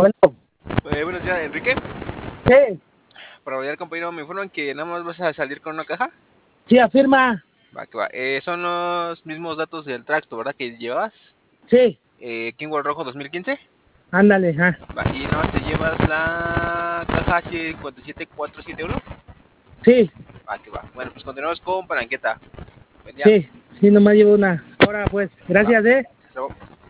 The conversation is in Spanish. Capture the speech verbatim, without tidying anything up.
Bueno, Eh, buenos días, Enrique. sí, Para variar, compañero, me informan que nada más vas a salir con una caja. sí, afirma. Va, que va. Eh, son los mismos datos del tracto, ¿verdad? Que llevas. Sí, Eh, Kingwall Rojo dos mil quince. ándale, ah. Va, y nada más te llevas la caja H cincuenta y siete cuatrocientos setenta y uno. Sí, Va, que va. Bueno, pues continuamos con Palanqueta. Buen día. sí, sí, nomás llevo una. Ahora pues, Va. gracias, eh.